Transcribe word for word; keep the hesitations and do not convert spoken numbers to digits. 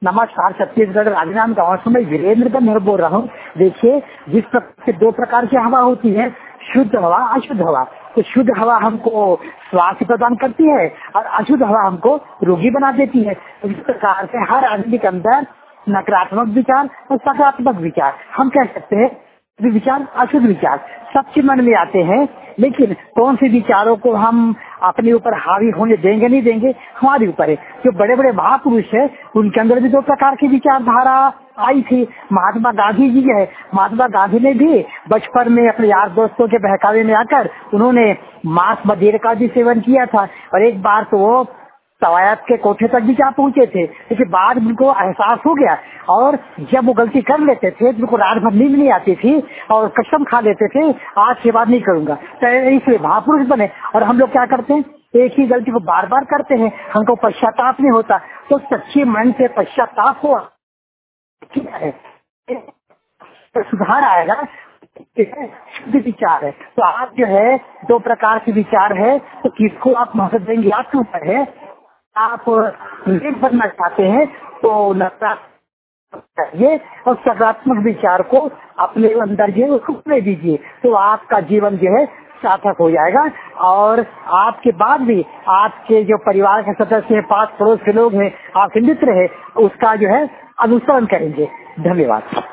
नमस्कार, छत्तीसगढ़ राजनाम गाँव से मैं वीरेंद्र गंधर बोल रहा हूँ। देखिए, जिस प्रकार से दो प्रकार की हवा होती है, शुद्ध हवा, अशुद्ध हवा। तो शुद्ध हवा हमको स्वास्थ्य प्रदान करती है और अशुद्ध हवा हमको रोगी बना देती है। इस प्रकार से हर आदमी के अंदर नकारात्मक विचार और सकारात्मक विचार, हम कह सकते हैं विचार, अशुद्ध विचार सबके मन में आते हैं। लेकिन कौन से विचारों को हम अपने ऊपर हावी होने देंगे नहीं देंगे, हमारे ऊपर है। जो बड़े बड़े महापुरुष है, उनके अंदर भी दो प्रकार की विचारधारा आई थी। महात्मा गांधी जी है, महात्मा गांधी ने भी बचपन में अपने यार दोस्तों के बहकावे में आकर उन्होंने मांस मदिरा का भी सेवन किया था। और एक बार तो वो तवायत के कोठे तक भी जा पहुंचे थे, लेकिन बाद में उनको एहसास हो गया। और जब वो गलती कर लेते थे, उनको रात भर नींद नहीं आती थी और कसम खा लेते थे, आज के बाद नहीं करूंगा। तो इसलिए महापुरुष बने। और हम लोग क्या करते हैं, एक ही गलती को बार बार करते हैं, हमको पश्चाताप नहीं होता। तो सच्चे मन से पश्चाताप हुआ है तो सुधार आएगा। शुद्ध विचार है। तो आप जो है दो प्रकार के विचार है, तो किसको आप महत्व देंगे आपके ऊपर है। आप लेख बनना चाहते हैं तो नकारात्मक चाहिए और सकारात्मक विचार को अपने अंदर जो है दीजिए, तो आपका जीवन जो है सार्थक हो जाएगा। और आपके बाद भी आपके जो परिवार के सदस्य है, पास पड़ोस के लोग हैं, आपके मित्र है, उसका जो है अनुसरण करेंगे। धन्यवाद।